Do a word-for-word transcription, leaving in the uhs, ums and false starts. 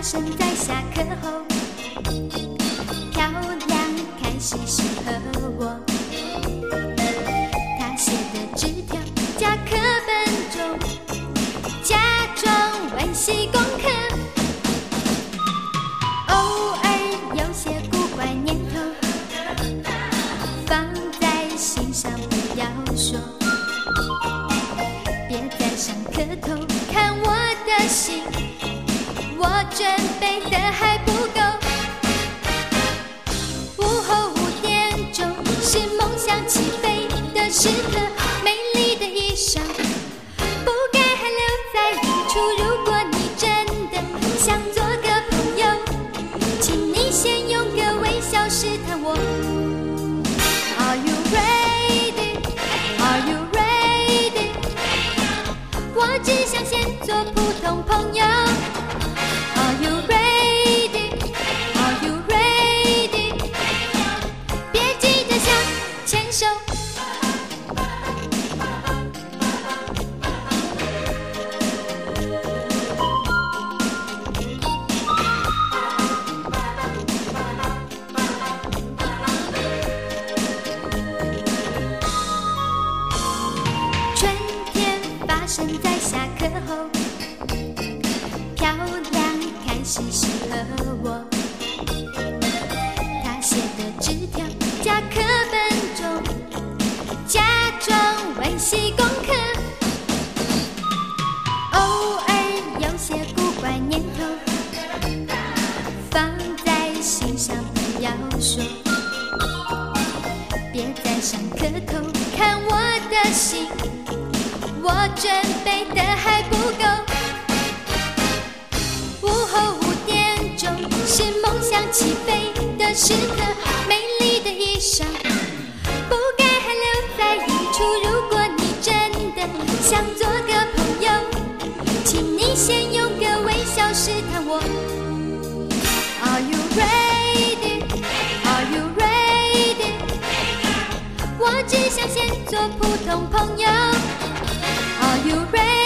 生在下课后，漂亮开始适合我。他写的纸条夹课本中，假装温习功课，偶尔有些古怪念头，放在心上不要说。别在上课偷看我的信，我准备的还不够。午后五点钟是梦想起飞的时刻，美丽的衣裳不该还留在一处。如果你真的想做个朋友，请你先用个微笑试探我。 Are you ready? Are you ready? 我只想先做普通朋友。Are you ready? Are you ready? 别急着想牵手。春天发生在下课后，漂亮开始适合我。他写的纸条夹课本中，假装温习功课，偶尔有些古怪念头，放在心上不要说。别在上课偷看我的信，我准备的还不够。午后五点钟是梦想起飞的时刻，美丽的衣裳不该还留在一处。如果你真的想做个朋友，请你先用个微笑试探我。Are you ready? Are you ready? 我只想先做普通朋友。Are you ready?